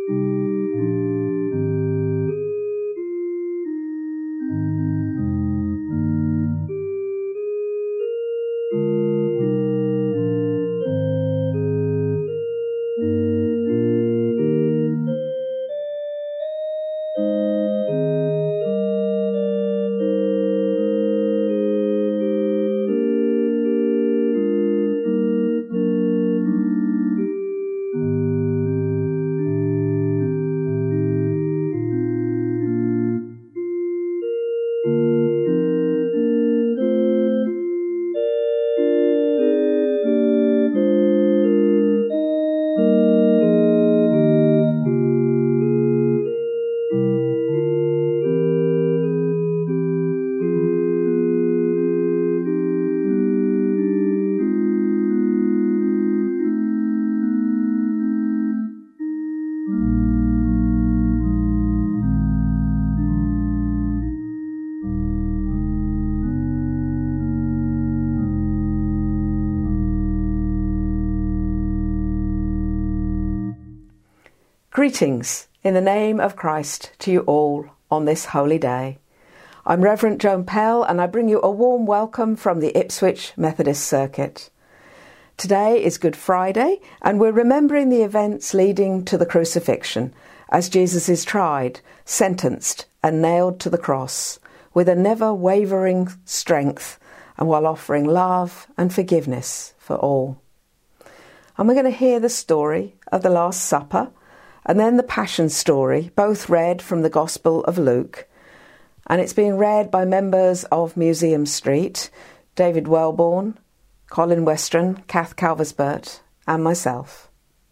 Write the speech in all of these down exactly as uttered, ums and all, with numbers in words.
Greetings in the name of Christ to you all on this holy day. I'm Reverend Joan Pell and I bring you a warm welcome from the Ipswich Methodist Circuit. Today is Good Friday and we're remembering the events leading to the crucifixion as Jesus is tried, sentenced and nailed to the cross with a never wavering strength and while offering love and forgiveness for all. And we're going to hear the story of the Last Supper and then the Passion story, both read from the Gospel of Luke. And it's being read by members of Museum Street, David Wellborn, Colin Westron, Kath Calversburt, and myself.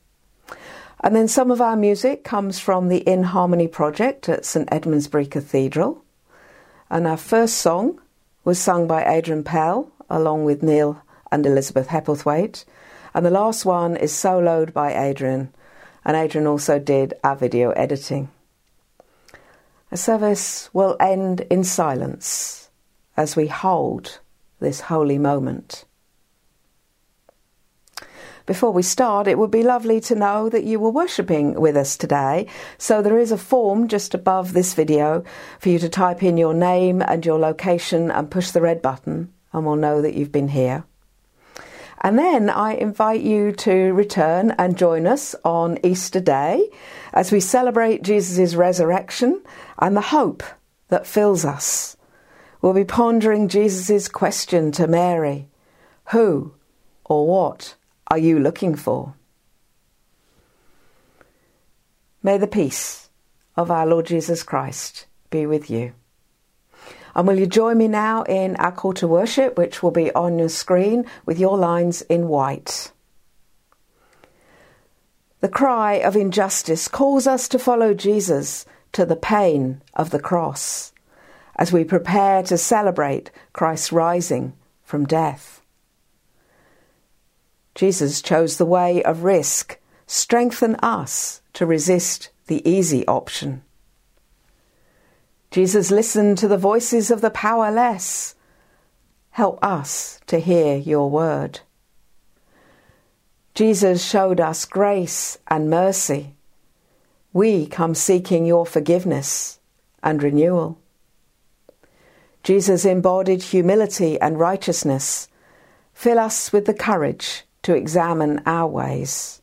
And then some of our music comes from the In Harmony project at St Edmundsbury Cathedral. And our first song was sung by Adrian Pell, along with Neil and Elizabeth Hepplethwaite. And the last one is soloed by Adrian. And Adrian also did our video editing. The service will end in silence as we hold this holy moment. Before we start, it would be lovely to know that you were worshipping with us today. So there is a form just above this video for you to type in your name and your location and push the red button and we'll know that you've been here. And then I invite you to return and join us on Easter Day as we celebrate Jesus' resurrection and the hope that fills us. We'll be pondering Jesus' question to Mary, who or what are you looking for? May the peace of our Lord Jesus Christ be with you. And will you join me now in our call to worship, which will be on your screen with your lines in white. The cry of injustice calls us to follow Jesus to the pain of the cross as we prepare to celebrate Christ's rising from death. Jesus chose the way of risk. Strengthen us to resist the easy option. Jesus listened to the voices of the powerless. Help us to hear your word. Jesus showed us grace and mercy. We come seeking your forgiveness and renewal. Jesus embodied humility and righteousness. Fill us with the courage to examine our ways.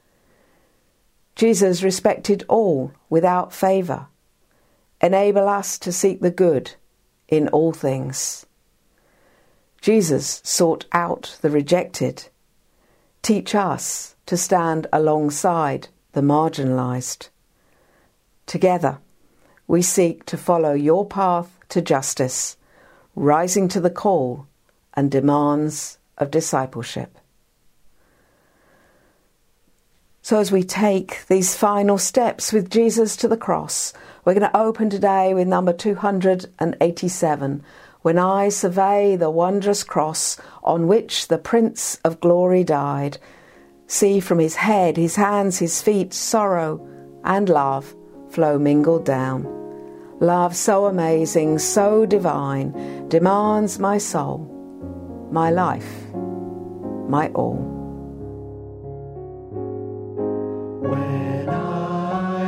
Jesus respected all without favour. Enable us to seek the good in all things. Jesus sought out the rejected. Teach us to stand alongside the marginalised. Together, we seek to follow your path to justice, rising to the call and demands of discipleship. So as we take these final steps with Jesus to the cross, we're going to open today with number two hundred eighty-seven, When I Survey the Wondrous Cross on which the Prince of Glory died. See from his head, his hands, his feet, sorrow and love flow mingled down. Love so amazing, so divine, demands my soul, my life, my all. When I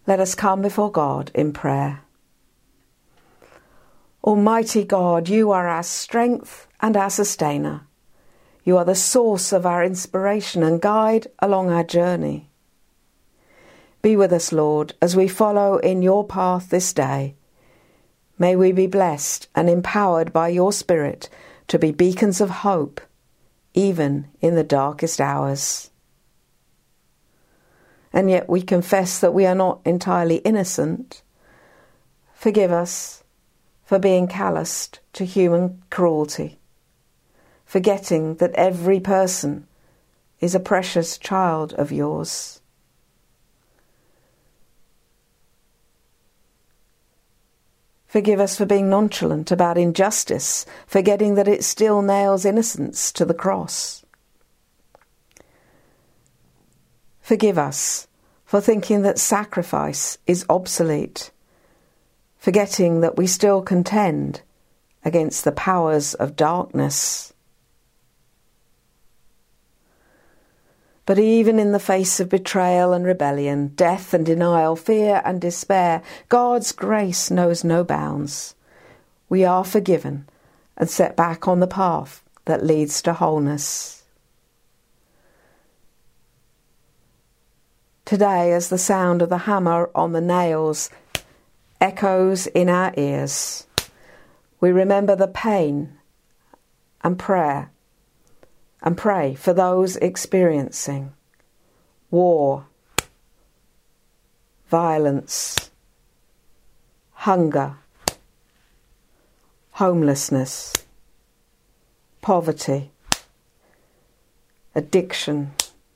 let us come before God in prayer. Almighty God, you are our strength and our sustainer. You are the source of our inspiration and guide along our journey. Be with us, Lord, as we follow in your path this day. May we be blessed and empowered by your Spirit to be beacons of hope, even in the darkest hours. And yet we confess that we are not entirely innocent. Forgive us for being calloused to human cruelty, forgetting that every person is a precious child of yours. Forgive us for being nonchalant about injustice, forgetting that it still nails innocence to the cross. Forgive us for thinking that sacrifice is obsolete, forgetting that we still contend against the powers of darkness. But even in the face of betrayal and rebellion, death and denial, fear and despair, God's grace knows no bounds. We are forgiven and set back on the path that leads to wholeness. Today, as the sound of the hammer on the nails echoes in our ears, we remember the pain and prayer and pray for those experiencing war, violence, hunger, homelessness, poverty, addiction,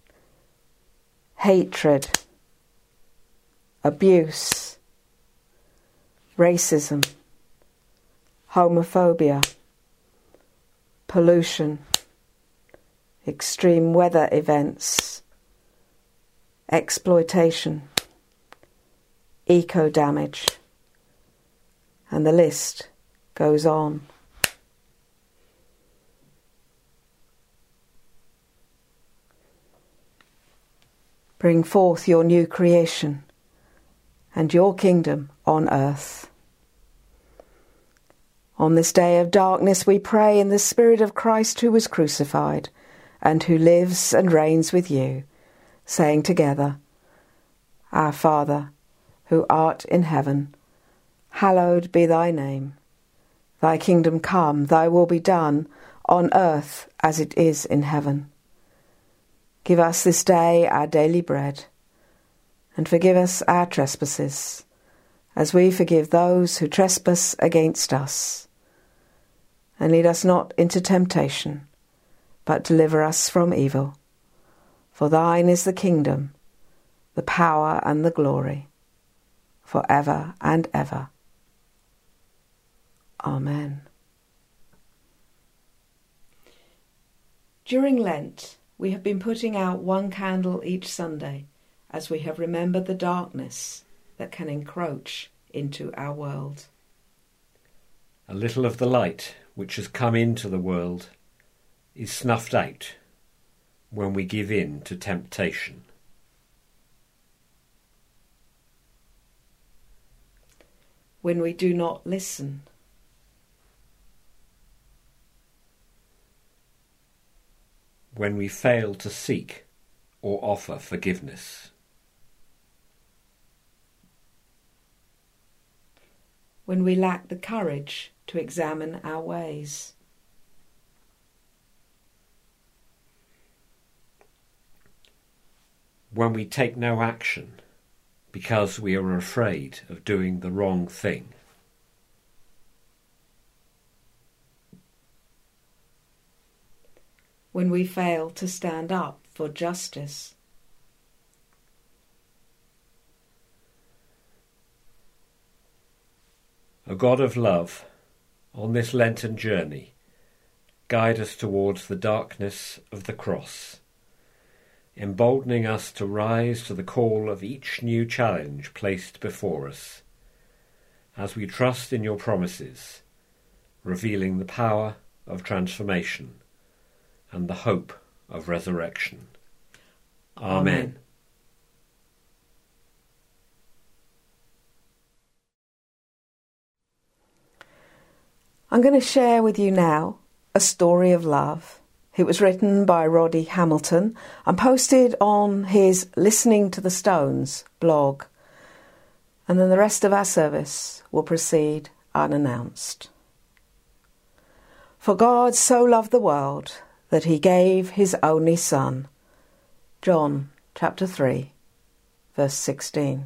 hatred, abuse, racism, homophobia, pollution, extreme weather events, exploitation, eco-damage, and the list goes on. Bring forth your new creation and your kingdom on earth. On this day of darkness we pray in the Spirit of Christ who was crucified and who lives and reigns with you, saying together, Our Father, who art in heaven, hallowed be thy name. Thy kingdom come, thy will be done, on earth as it is in heaven. Give us this day our daily bread, and forgive us our trespasses, as we forgive those who trespass against us. And lead us not into temptation, but deliver us from evil. For thine is the kingdom, the power and the glory, for ever and ever. Amen. During Lent, we have been putting out one candle each Sunday as we have remembered the darkness that can encroach into our world. A little of the light which has come into the world is snuffed out when we give in to temptation. When we do not listen. When we fail to seek or offer forgiveness. When we lack the courage to examine our ways. When we take no action because we are afraid of doing the wrong thing. When we fail to stand up for justice. O God of love, on this Lenten journey, guide us towards the darkness of the cross, emboldening us to rise to the call of each new challenge placed before us, as we trust in your promises, revealing the power of transformation and the hope of resurrection. Amen. Amen. I'm going to share with you now a story of love. It was written by Roddy Hamilton and posted on his Listening to the Stones blog. And then the rest of our service will proceed unannounced. For God so loved the world that he gave his only Son. John chapter three, verse sixteen.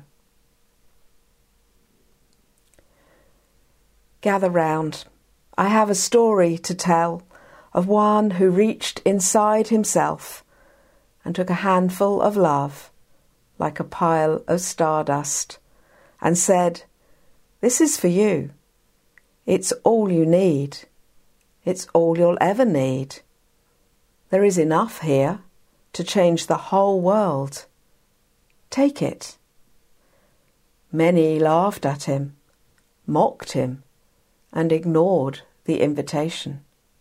Gather round. I have a story to tell of one who reached inside himself and took a handful of love, like a pile of stardust, and said, "This is for you. It's all you need. It's all you'll ever need. There is enough here to change the whole world. Take it." Many laughed at him, mocked him, and ignored the invitation.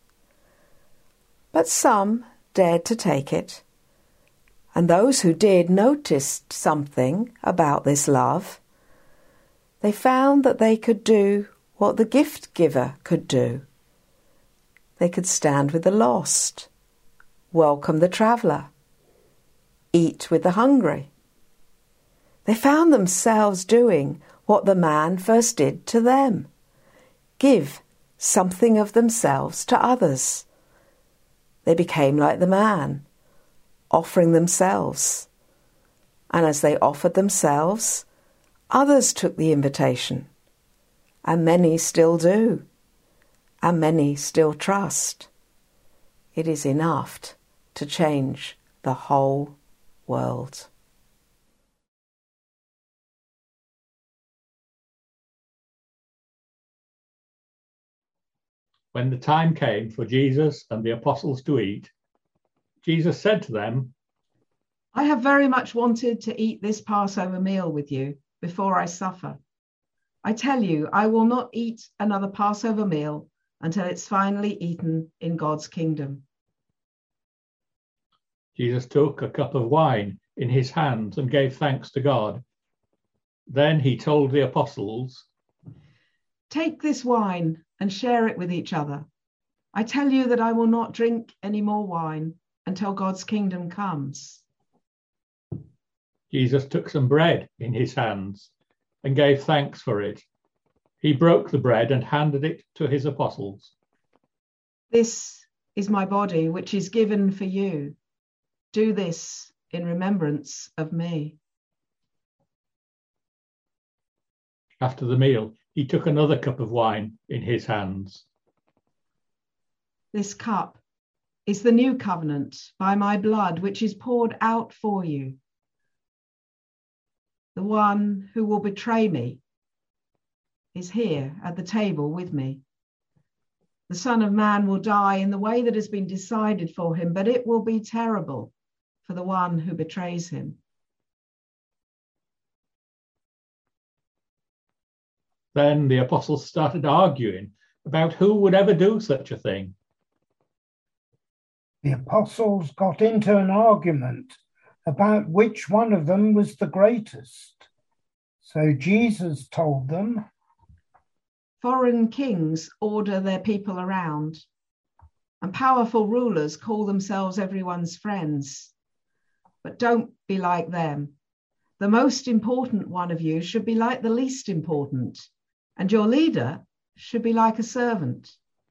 But some dared to take it, and those who did noticed something about this love. They found that they could do what the gift giver could do. They could stand with the lost, welcome the traveller, eat with the hungry. They found themselves doing what the man first did to them: give something of themselves to others. They became like the man, offering themselves. And as they offered themselves, others took the invitation. And many still do. And many still trust. It is enough to change the whole world. When the time came for Jesus and the apostles to eat, Jesus said to them, "I have very much wanted to eat this Passover meal with you before I suffer. I tell you, I will not eat another Passover meal until it's finally eaten in God's kingdom." Jesus took a cup of wine in his hands and gave thanks to God. Then he told the apostles, "Take this wine and share it with each other. I tell you that I will not drink any more wine until God's kingdom comes." Jesus took some bread in his hands and gave thanks for it. He broke the bread and handed it to his apostles. "This is my body, which is given for you. Do this in remembrance of me." After the meal, he took another cup of wine in his hands. "This cup is the new covenant by my blood, which is poured out for you. The one who will betray me is here at the table with me. The Son of Man will die in the way that has been decided for him, but it will be terrible for the one who betrays him." Then the apostles started arguing about who would ever do such a thing. The apostles got into an argument about which one of them was the greatest. So Jesus told them, "Foreign kings order their people around, and powerful rulers call themselves everyone's friends. But don't be like them. The most important one of you should be like the least important, and your leader should be like a servant.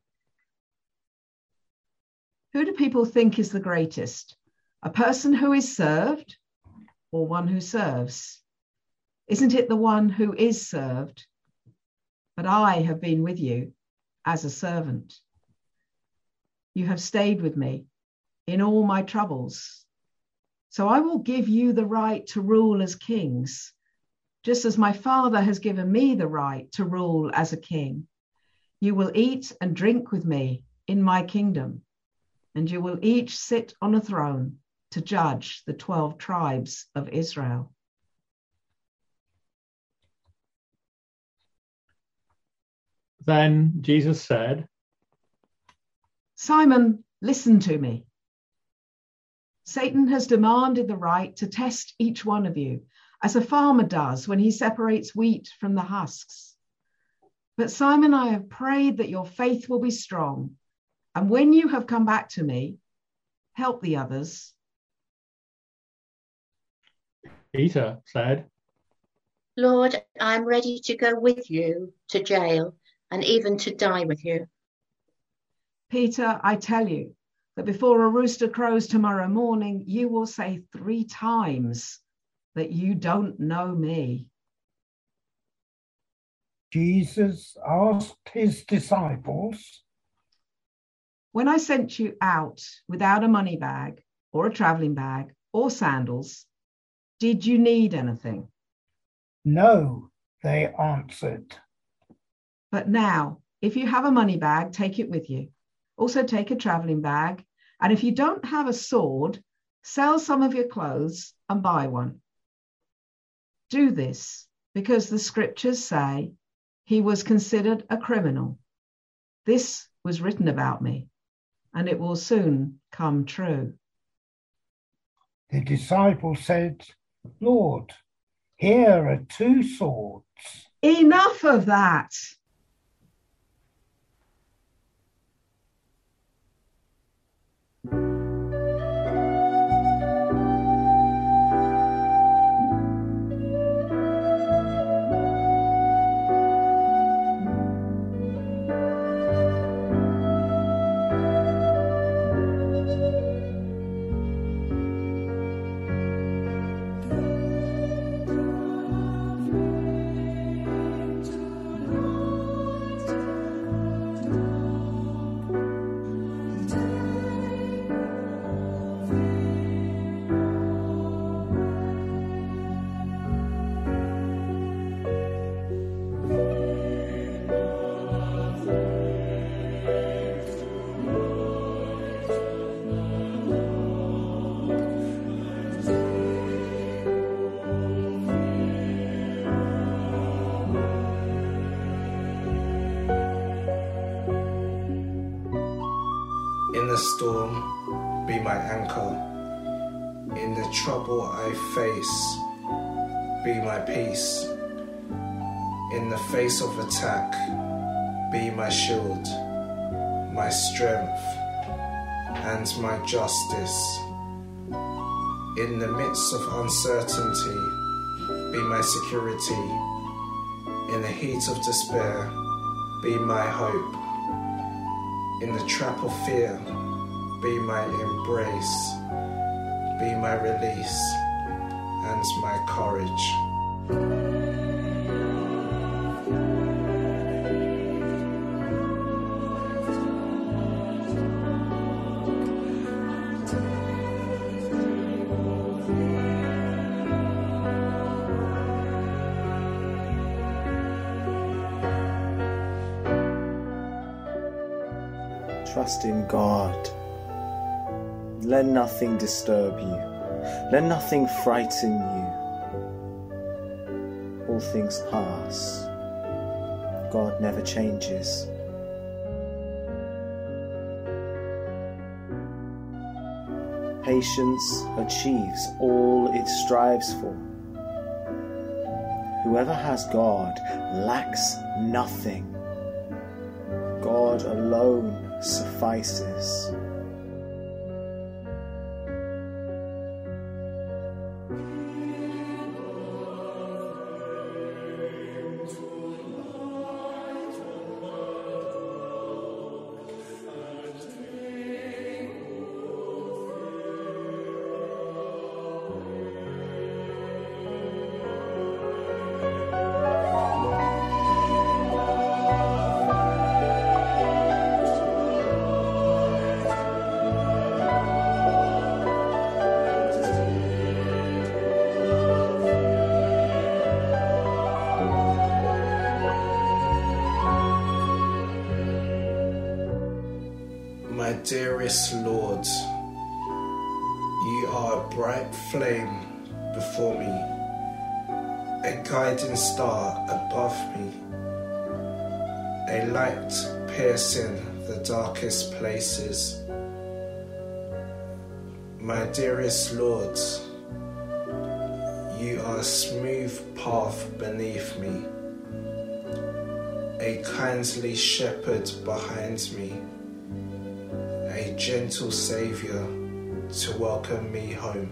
Who do people think is the greatest? A person who is served or one who serves? Isn't it the one who is served? But I have been with you as a servant. You have stayed with me in all my troubles. So I will give you the right to rule as kings, just as my Father has given me the right to rule as a king. You will eat and drink with me in my kingdom, and you will each sit on a throne to judge the twelve tribes of Israel." Then Jesus said, "Simon, listen to me. Satan has demanded the right to test each one of you, as a farmer does when he separates wheat from the husks. But Simon, I have prayed that your faith will be strong. And when you have come back to me, help the others. Peter said, Lord, I'm ready to go with you to jail and even to die with you. Peter, I tell you that before a rooster crows tomorrow morning, you will say three times that you don't know me. Jesus asked his disciples, When I sent you out without a money bag or a traveling bag or sandals, did you need anything? No, they answered. But now, if you have a money bag, take it with you. Also take a traveling bag. And if you don't have a sword, sell some of your clothes and buy one. Do this because the scriptures say he was considered a criminal. This was written about me, and it will soon come true. The disciples said, Lord, here are two swords. Enough of that. In the storm, be my anchor. In the trouble I face, be my peace. In the face of attack, be my shield, my strength, and my justice. In the midst of uncertainty, be my security. In the heat of despair, be my hope. In the trap of fear, be my embrace, be my release, and my courage. Trust in God. Let nothing disturb you. Let nothing frighten you. All things pass. God never changes. Patience achieves all it strives for. Whoever has God lacks nothing. God alone suffices. My dearest Lord, you are a bright flame before me, a guiding star above me, a light piercing the darkest places. My dearest Lord, you are a smooth path beneath me, a kindly shepherd behind me, a gentle saviour to welcome me home.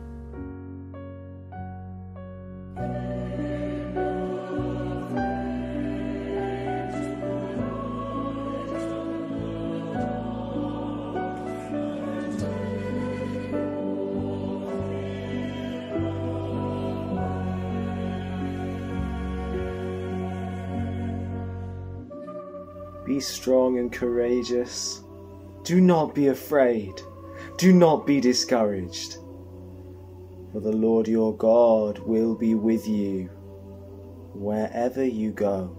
Be strong and courageous. Do not be afraid. Do not be discouraged. For the Lord your God will be with you wherever you go.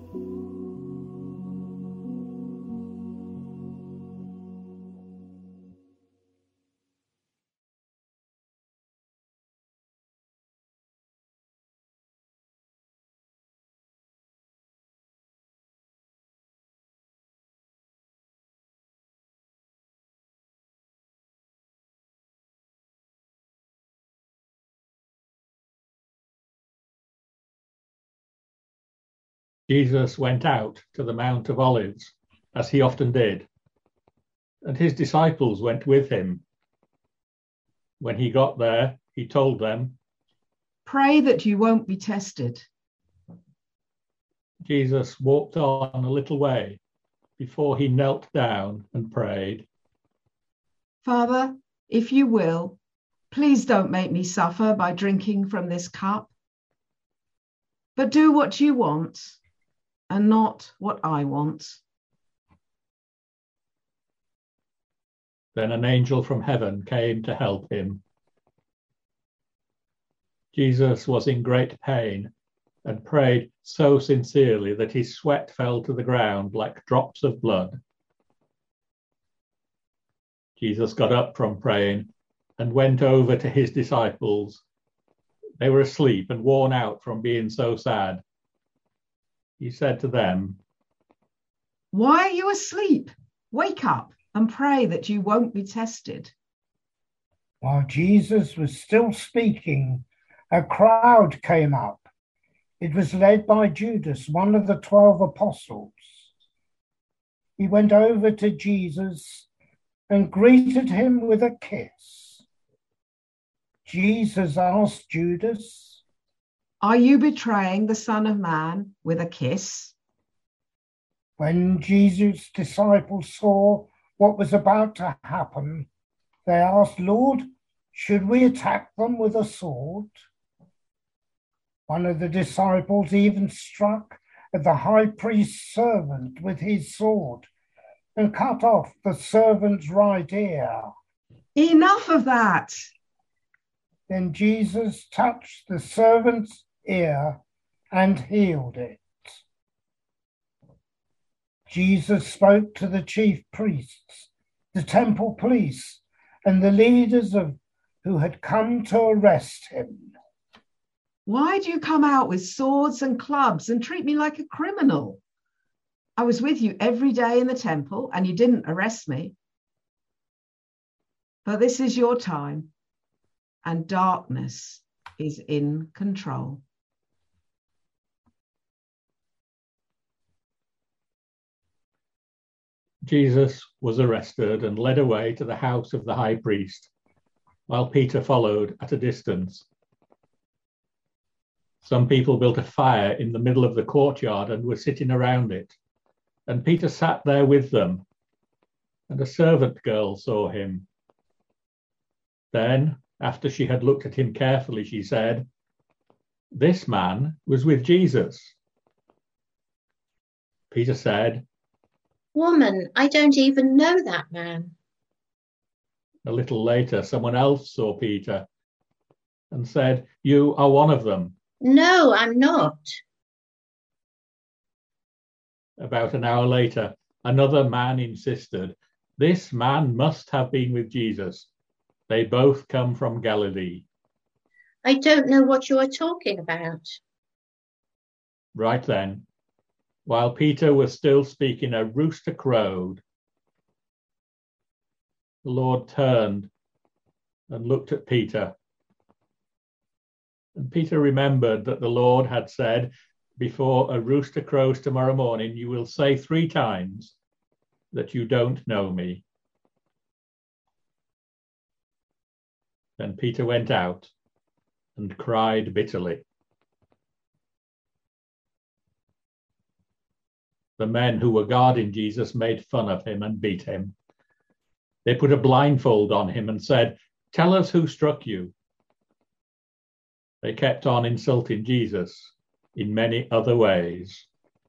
Jesus went out to the Mount of Olives, as he often did, and his disciples went with him. When he got there, he told them, "Pray that you won't be tested." Jesus walked on a little way before he knelt down and prayed, "Father, if you will, please don't make me suffer by drinking from this cup, but do what you want and not what I want." Then an angel from heaven came to help him. Jesus was in great pain and prayed so sincerely that his sweat fell to the ground like drops of blood. Jesus got up from praying and went over to his disciples. They were asleep and worn out from being so sad. He said to them, "Why are you asleep? Wake up and pray that you won't be tested." While Jesus was still speaking, a crowd came up. It was led by Judas, one of the twelve apostles. He went over to Jesus and greeted him with a kiss. Jesus asked Judas, "Are you betraying the Son of Man with a kiss?" When Jesus' disciples saw what was about to happen, they asked, "Lord, should we attack them with a sword?" One of the disciples even struck at the high priest's servant with his sword and cut off the servant's right ear. "Enough of that." Then Jesus touched the servant's ear and healed it. Jesus spoke to the chief priests, the temple police, and the leaders of who had come to arrest him. "Why do you come out with swords and clubs and treat me like a criminal? I was with you every day in the temple and you didn't arrest me. But this is your time, and darkness is in control." Jesus was arrested and led away to the house of the high priest, while Peter followed at a distance. Some people built a fire in the middle of the courtyard and were sitting around it, and Peter sat there with them, and a servant girl saw him. Then, after she had looked at him carefully, she said, "This man was with Jesus." Peter said, "Woman, I don't even know that man." A little later, someone else saw Peter and said, "You are one of them." "No, I'm not." About an hour later, another man insisted, "This man must have been with Jesus. They both come from Galilee." "I don't know what you are talking about." Right then, while Peter was still speaking, a rooster crowed. The Lord turned and looked at Peter. And Peter remembered that the Lord had said, before a rooster crows tomorrow morning, you will say three times that you don't know me. Then Peter went out and cried bitterly. The men who were guarding Jesus made fun of him and beat him. They put a blindfold on him and said, "Tell us who struck you." They kept on insulting Jesus in many other ways.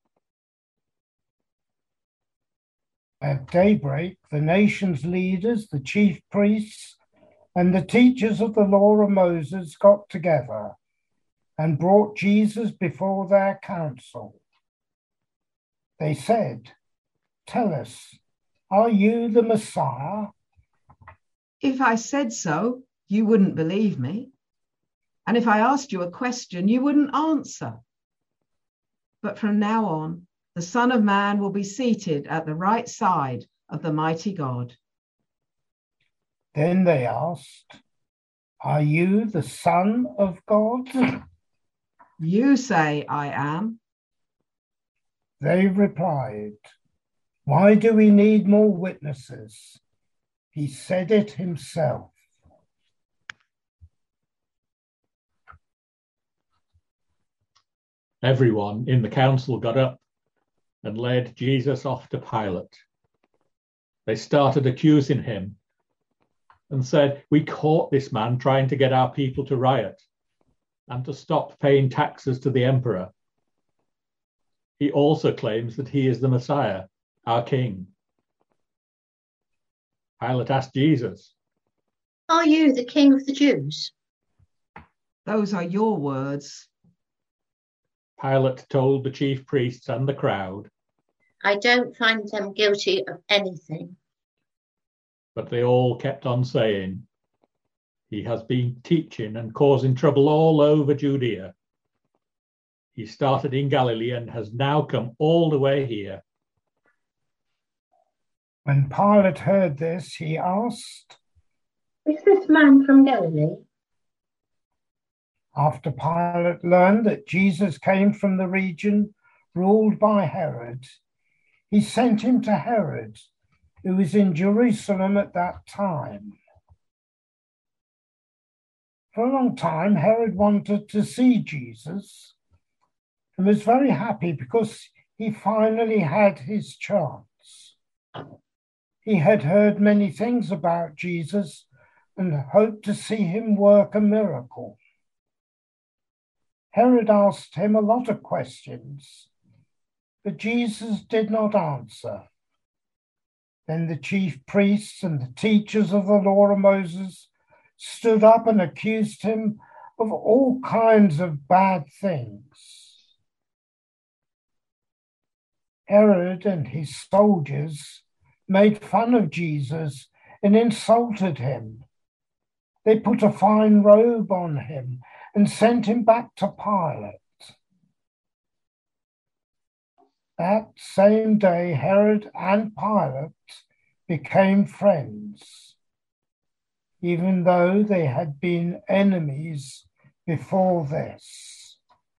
At daybreak, the nation's leaders, the chief priests, and the teachers of the law of Moses got together and brought Jesus before their council. They said, "Tell us, are you the Messiah?" If I said so, you wouldn't believe me. And if I asked you a question, you wouldn't answer. But from now on, the Son of Man will be seated at the right side of the mighty God. Then they asked, "Are you the Son of God?" You say I am. They replied, "Why do we need more witnesses? He said it himself." Everyone in the council got up and led Jesus off to Pilate. They started accusing him and said, "We caught this man trying to get our people to riot and to stop paying taxes to the emperor. He also claims that he is the Messiah, our king." Pilate asked Jesus, "Are you the king of the Jews?" Those are your words. Pilate told the chief priests and the crowd, "I don't find them guilty of anything." but they all kept on saying, "He has been teaching and causing trouble all over Judea. He started in Galilee and has now come all the way here." When Pilate heard this, he asked, "Is this man from Galilee?" After Pilate learned that Jesus came from the region ruled by Herod, he sent him to Herod, who was in Jerusalem at that time. For a long time, Herod wanted to see Jesus and was very happy because he finally had his chance. He had heard many things about Jesus and hoped to see him work a miracle. Herod asked him a lot of questions, but Jesus did not answer. Then the chief priests and the teachers of the law of Moses stood up and accused him of all kinds of bad things. Herod and his soldiers made fun of Jesus and insulted him. They put a fine robe on him and sent him back to Pilate. That same day, Herod and Pilate became friends, even though they had been enemies before this.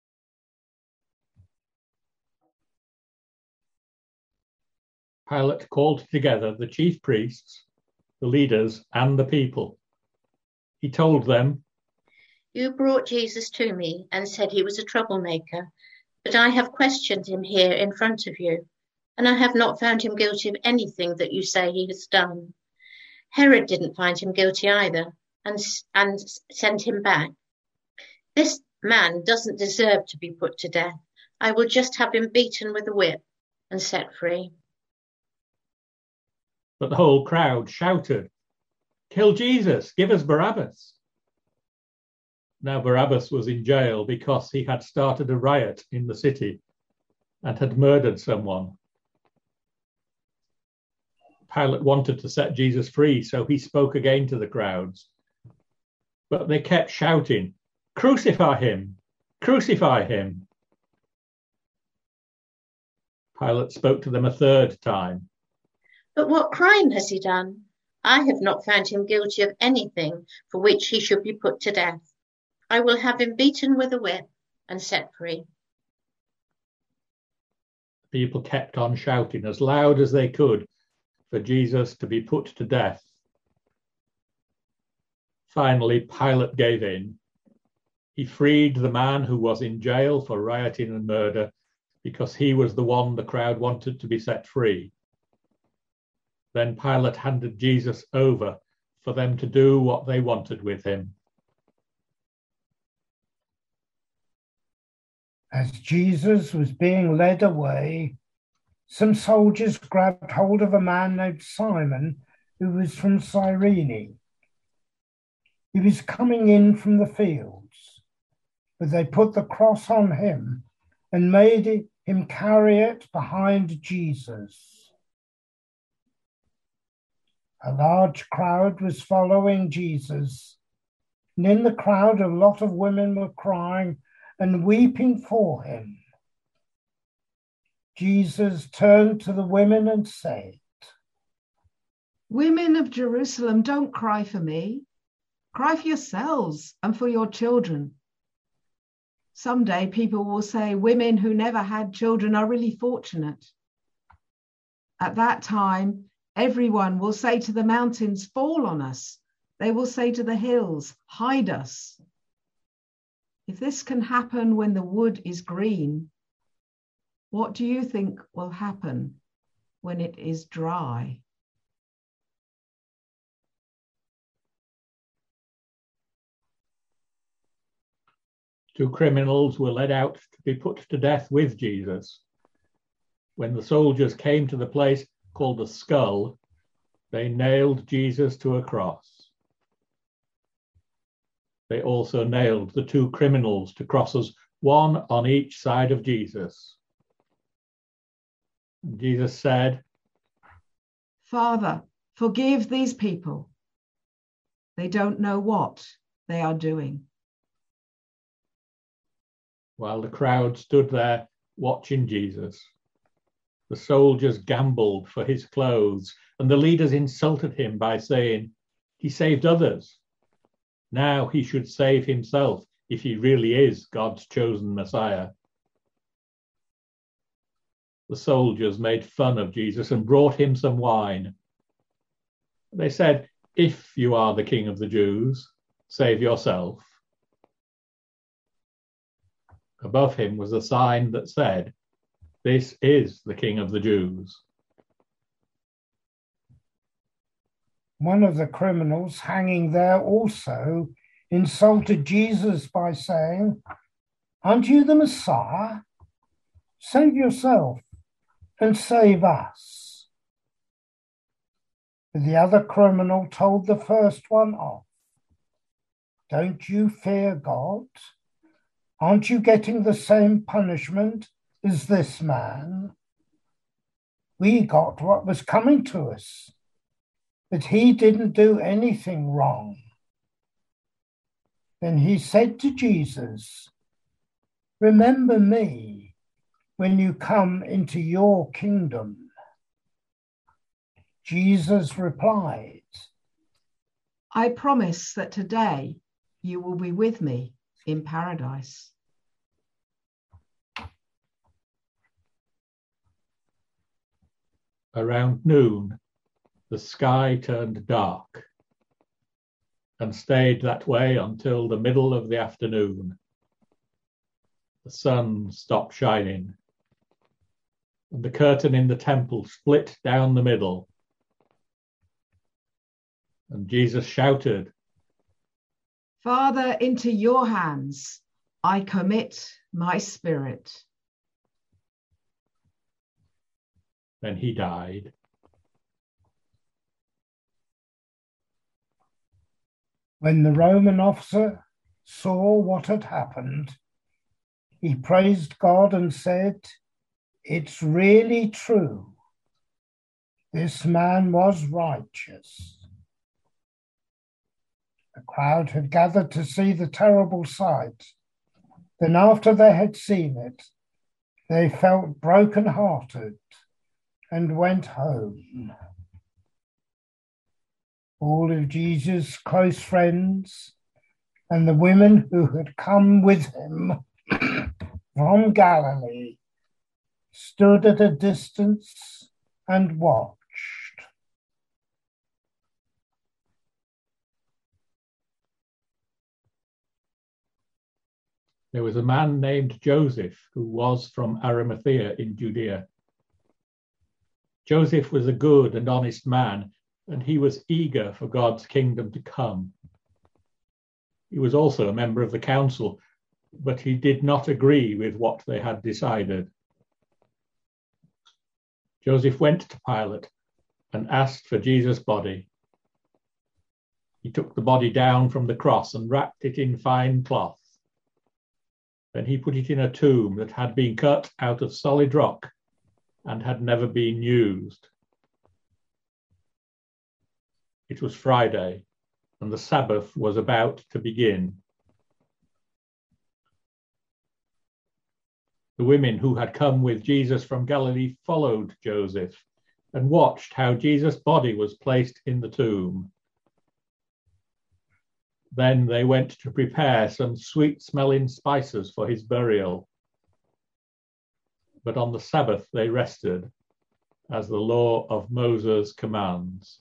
Pilate called together the chief priests, the leaders, and the people. He told them, "You brought Jesus to me and said he was a troublemaker, but I have questioned him here in front of you, and I have not found him guilty of anything that you say he has done. Herod didn't find him guilty either and, and sent him back. This man doesn't deserve to be put to death. I will just have him beaten with a whip and set free." But the whole crowd shouted, "Kill Jesus, give us Barabbas." Now Barabbas was in jail because he had started a riot in the city and had murdered someone. Pilate wanted to set Jesus free, so he spoke again to the crowds. But they kept shouting, "Crucify him! Crucify him!" Pilate spoke to them a third time. "But what crime has he done? I have not found him guilty of anything for which he should be put to death. I will have him beaten with a whip and set free." People kept on shouting as loud as they could for Jesus to be put to death. Finally, Pilate gave in. He freed the man who was in jail for rioting and murder because he was the one the crowd wanted to be set free. Then Pilate handed Jesus over for them to do what they wanted with him. As Jesus was being led away, some soldiers grabbed hold of a man named Simon, who was from Cyrene. He was coming in from the fields, but they put the cross on him and made him carry it behind Jesus. A large crowd was following Jesus, and in the crowd a lot of women were crying and weeping for him. Jesus turned to the women and said, "Women of Jerusalem, don't cry for me. Cry for yourselves and for your children. Someday people will say women who never had children are really fortunate. At that time, everyone will say to the mountains, 'Fall on us.' They will say to the hills, 'Hide us.' If this can happen when the wood is green, what do you think will happen when it is dry?" Two criminals were led out to be put to death with Jesus. When the soldiers came to the place called the Skull, they nailed Jesus to a cross. They also nailed the two criminals to crosses, one on each side of Jesus. And Jesus said, "Father, forgive these people. They don't know what they are doing." While the crowd stood there watching Jesus, the soldiers gambled for his clothes, and the leaders insulted him by saying, "He saved others. Now he should save himself if he really is God's chosen Messiah." The soldiers made fun of Jesus and brought him some wine. They said, "If you are the King of the Jews, save yourself." Above him was a sign that said, "This is the King of the Jews." One of the criminals hanging there also insulted Jesus by saying, "Aren't you the Messiah? Save yourself and save us." But the other criminal told the first one off, "Don't you fear God? Aren't you getting the same punishment as this man? We got what was coming to us, but he didn't do anything wrong." Then he said to Jesus, "Remember me when you come into your kingdom." Jesus replied, "I promise that today you will be with me in paradise." Around noon, the sky turned dark and stayed that way until the middle of the afternoon. The sun stopped shining, and the curtain in the temple split down the middle. And Jesus shouted, "Father, into your hands I commit my spirit." Then he died. When the Roman officer saw what had happened, he praised God and said, "It's really true. This man was righteous." The crowd had gathered to see the terrible sight. Then after they had seen it, they felt broken-hearted and went home. All of Jesus' close friends and the women who had come with him from Galilee stood at a distance and watched. There was a man named Joseph who was from Arimathea in Judea. Joseph was a good and honest man, and he was eager for God's kingdom to come. He was also a member of the council, but he did not agree with what they had decided. Joseph went to Pilate and asked for Jesus' body. He took the body down from the cross and wrapped it in fine cloth. Then he put it in a tomb that had been cut out of solid rock and had never been used. It was Friday, and the Sabbath was about to begin. The women who had come with Jesus from Galilee followed Joseph and watched how Jesus' body was placed in the tomb. Then they went to prepare some sweet-smelling spices for his burial. But on the Sabbath they rested, as the law of Moses commands.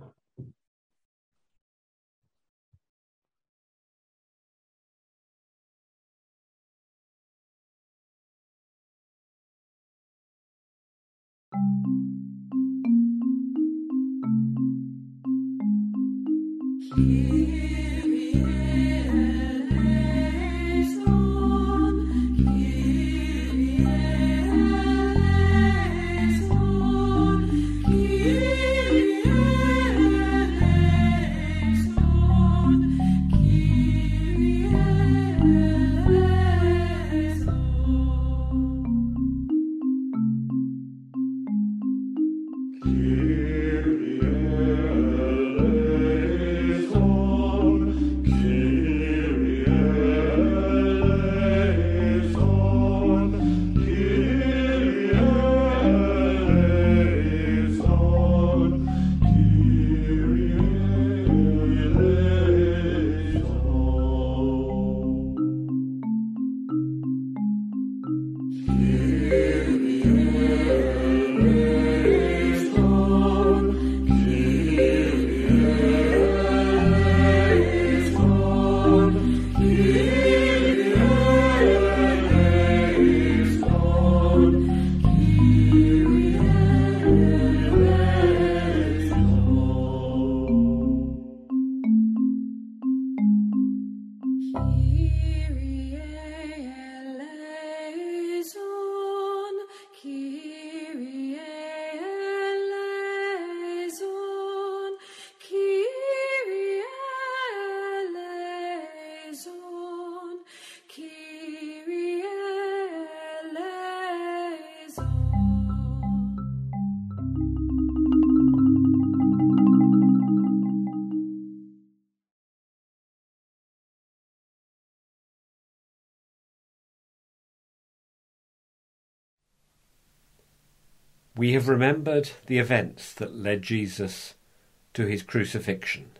We have remembered the events that led Jesus to his crucifixion,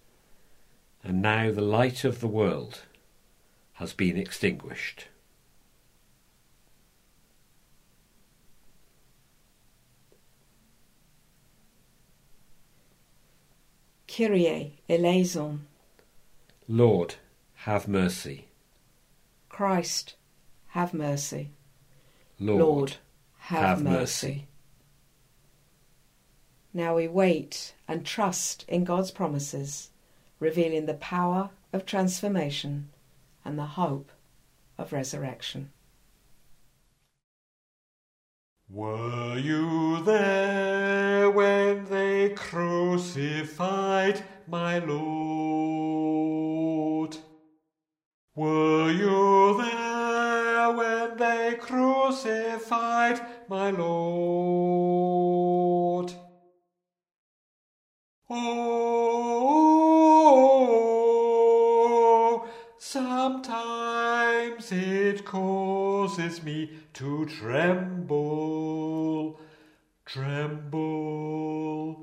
and now the light of the world has been extinguished. Kyrie eleison. Lord, have mercy. Christ, have mercy. Lord, Lord have, have mercy. mercy. Now we wait and trust in God's promises, revealing the power of transformation and the hope of resurrection. Were you there when they crucified my Lord? Were you there when they crucified my Lord? Oh, sometimes it causes me to tremble, tremble,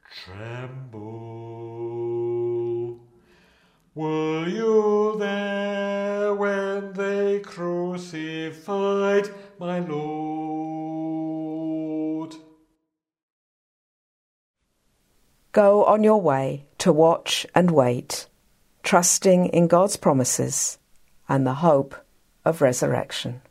tremble. Were you there when they crucified my Lord? Go on your way to watch and wait, trusting in God's promises and the hope of resurrection.